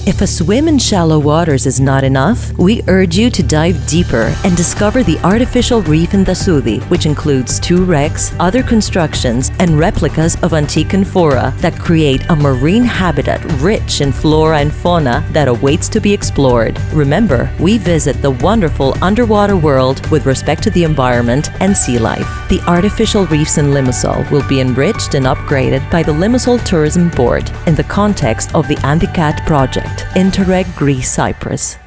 If a swim in shallow waters is not enough, we urge you to dive deeper and discover the artificial reef in Dasudi, which includes 2 wrecks, other constructions, and replicas of antique amphora that create a marine habitat rich in flora and fauna that awaits to be explored. Remember, we visit the wonderful underwater world with respect to the environment and sea life. The artificial reefs in Limassol will be enriched and upgraded by the Limassol Tourism Board in the context of the Anticat project, Interreg Greece Cyprus.